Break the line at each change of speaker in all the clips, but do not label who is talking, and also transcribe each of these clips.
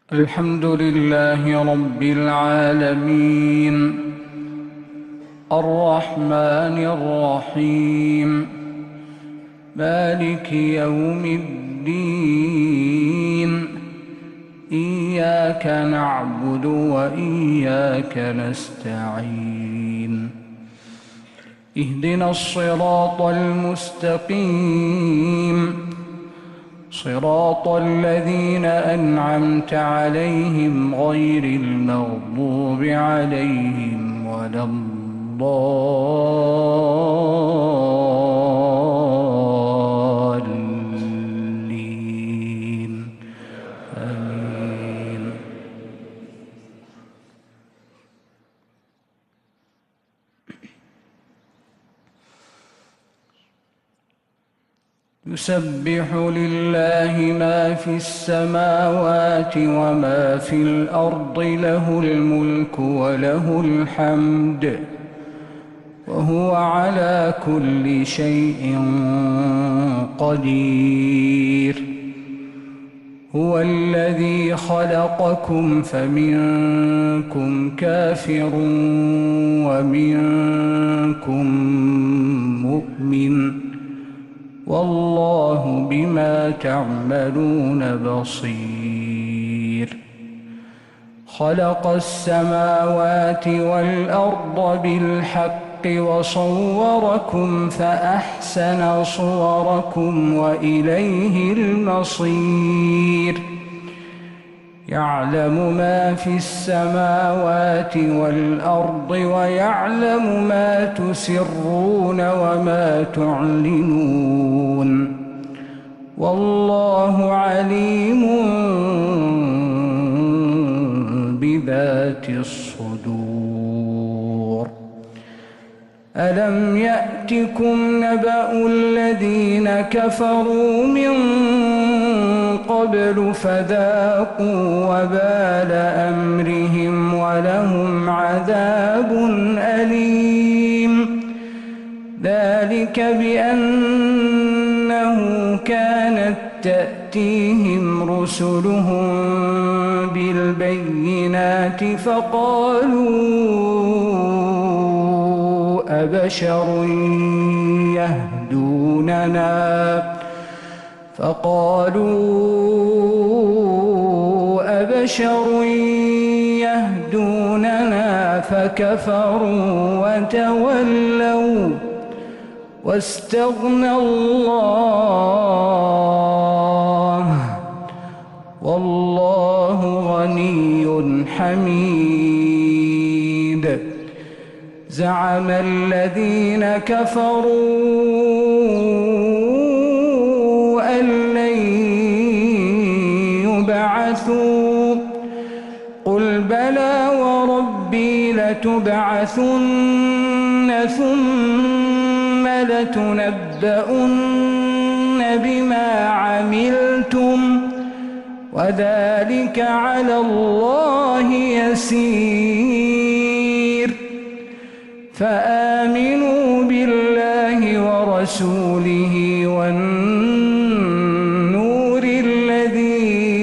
الحمد لله رب العالمين الرحمن الرحيم مالك يوم الدين إياك نعبد وإياك نستعين اهدنا الصراط المستقيم صراط الذين أنعمت عليهم غير المغضوب عليهم ولا الضالين آمين. يسبح لله ما في السماوات وما في الأرض له الملك وله الحمد وهو على كل شيء قدير. هو الذي خلقكم فمنكم كافر ومنكم مؤمن والله بما تعملون بصير. خلق السماوات والأرض بالحق وصوركم فأحسن صوركم وإليه المصير. يعلم ما في السماوات والأرض ويعلم ما تسرون وما تعلنون والله عليم بذات الصدور. ألم يأتكم نبأ الذين كفروا من قبل فذاقوا وبال أمرهم ولهم عذاب أليم. ذلك بأنه كانت تأتيهم رسلهم بالبينات فقالوا أبشر يهدوننا فكفروا وتولوا واستغنى الله والله غني حميد. زعم الذين كفروا أن لن يبعثوا قل بلى وربي لتبعثن ثم لتنبؤن بما عملتم وذلك على الله يسير. فآمنوا بالله ورسوله والنور الذي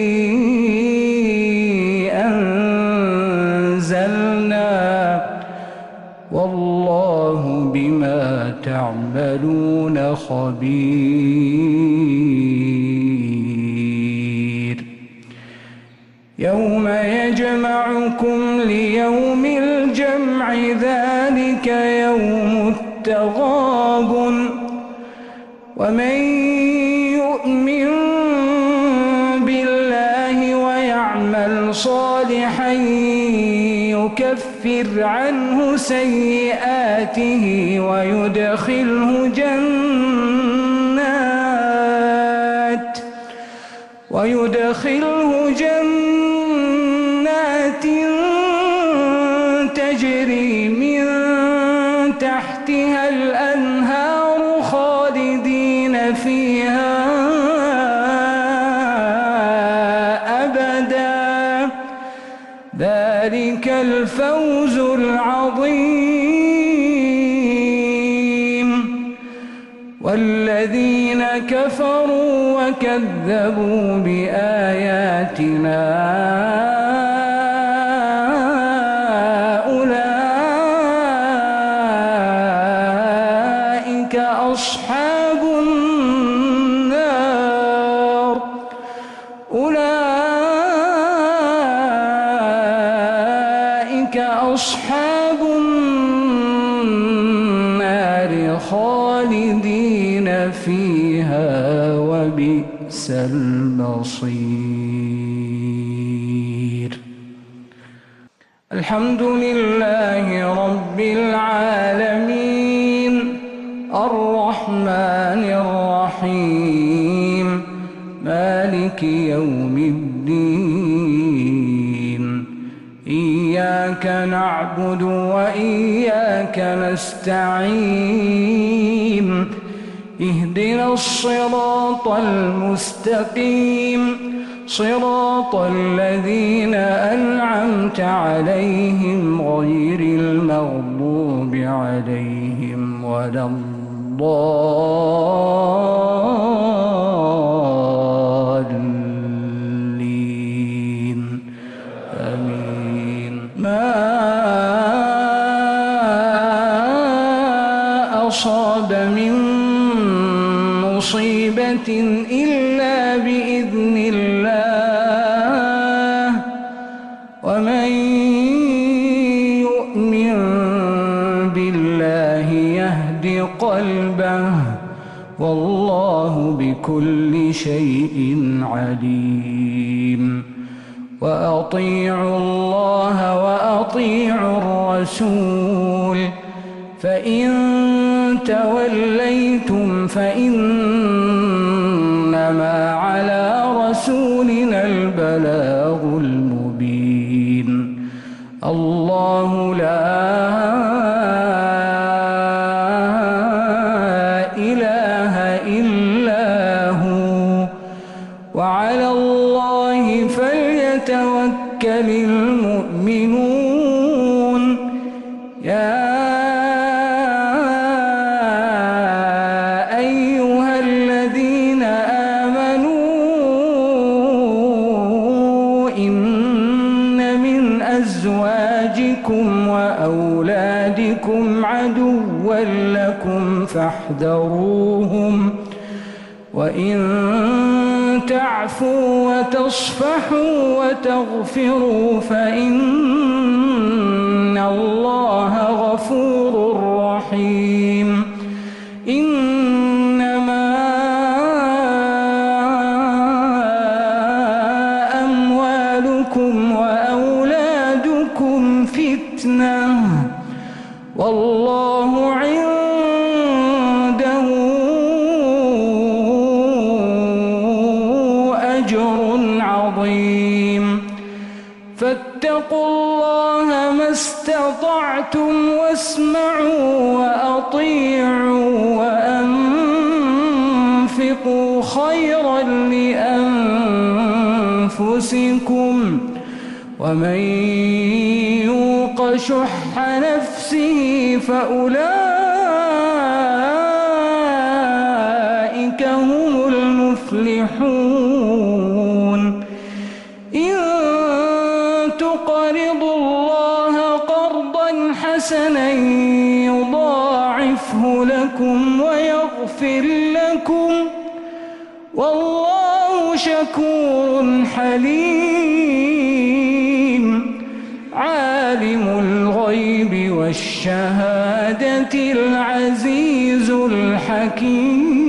أنزلنا والله بما تعملون خبير. يوم يجمعكم ليوم الجمع ذلك يوم التغابن ومن يؤمن بالله ويعمل صالحا يكفر عنه سيئاته ويدخله جنات تجري من تحتها الأنهار خالدين فيها أبدا ذلك الفوز العظيم. والذين كفروا وكذبوا بآياتنا أولئك أصحاب النار أولئك أصحاب النار خالدين فيها وبئس المصير. الحمد لله رب العالمين الرحمن الرحيم مالك يوم الدين إياك نعبد وإياك نستعين اهدنا الصراط المستقيم صراط الذين أنعمت عليهم غير المغضوب عليهم ولا الضالين آمين. ما أصاب من مصيبة إلا بإذن الله ومن يؤمن بالله يهد قلبه والله بكل شيء عليم. وأطيعوا الله وأطيعوا الرسول فإن توليتم فإنما على رسولنا البلاغ المبين. الله لا إله إلا هو وعلى الله فليتوكل المؤمنون. يا أيها الذين آمنوا إن من أزواجكم وأولادكم عدوا لكم فاحذروهم وإن تعفوا وتصفحوا وتغفروا فإن الله غفور رحيم. إنما أموالكم وأولادكم فتنة والله عنده أجر عظيم. فاتقوا الله ما استطعتم واسمعوا وأطيعوا وأنفقوا خيرا لأنفسكم ومن يوق شح نفسه فأولئك هم المفلحون. إن تقرضوا الله قرضا حسنا يضاعفه لكم ويغفر لكم والله شكور حليم. عالم الغيب والشهادة العزيز الحكيم.